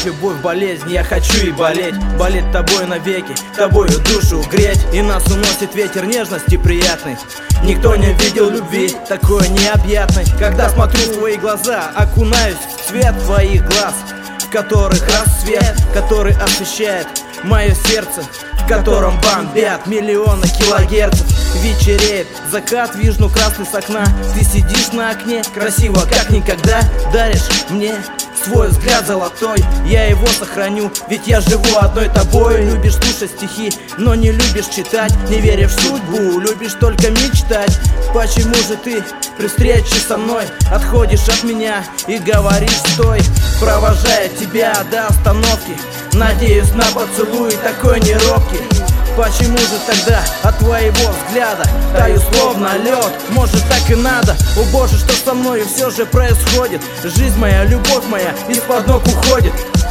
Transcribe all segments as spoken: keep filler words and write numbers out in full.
любовь, болезнь, я хочу и болеть. Болеть тобой навеки, тобою душу греть. И нас уносит ветер нежности приятный. Никто не видел любви такой необъятной. Когда смотрю в твои глаза, окунаюсь в цвет твоих глаз, в которых рассвет, который освещает мое сердце, в котором бомбят миллионы килогерцев. Вечереет закат, вижу красный с окна. Ты сидишь на окне, красиво как никогда. Даришь мне свой взгляд золотой, я его сохраню, ведь я живу одной тобой. Любишь слушать стихи, но не любишь читать. Не веришь в судьбу, любишь только мечтать. Почему же ты при встрече со мной отходишь от меня и говоришь стой? Провожая тебя до остановки, надеюсь на поцелуй такой неробкий. Почему же тогда от твоего взгляда таю словно лед? Может, так и надо? О боже, что со мной все же происходит? Жизнь моя, любовь моя из-под ног уходит.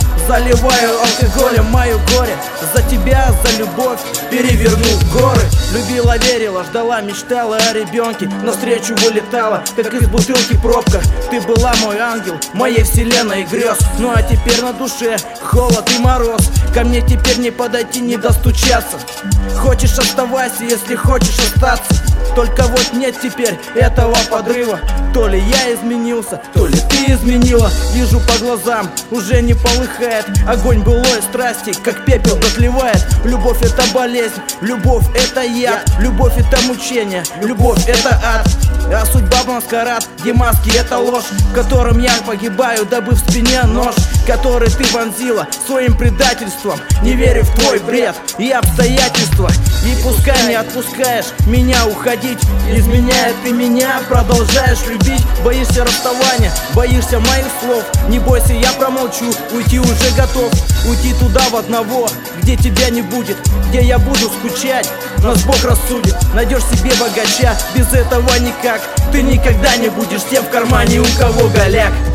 Заливаю алкоголем мое горе, за тебя, за любовь переверну горы. Любила, верила, ждала, мечтала о ребенке, навстречу вылетала, как из бутылки пробка. Ты была мой ангел, моей вселенной грез. Ну а теперь на душе холод и мороз. Ко мне теперь не подойти, не достучаться. Хочешь — оставайся, если хочешь остаться. Только вот нет теперь этого подрыва. То ли я изменился, то ли ты изменила. Вижу по глазам, уже не полыхает огонь былой страсти, как пепел дотлевает. Любовь — это болезнь, любовь — это яд. Любовь — это мучение, любовь — это ад. А судьба маскарад, где маски — это ложь, в котором я погибаю, добыв в спине нож, который ты вонзила своим предательством. Не верю в твой бред и обстоятельства. И пускай не отпускаешь меня уходить, изменяет ты меня, продолжаешь любить. Боишься расставания, боишься моих слов. Не бойся, я промолчу, уйти уже готов. Уйти туда в одного, где тебя не будет, где я буду скучать, нас Бог рассудит. Найдешь себе богача, без этого никак. Ты никогда не будешь тем в кармане, у кого голяк.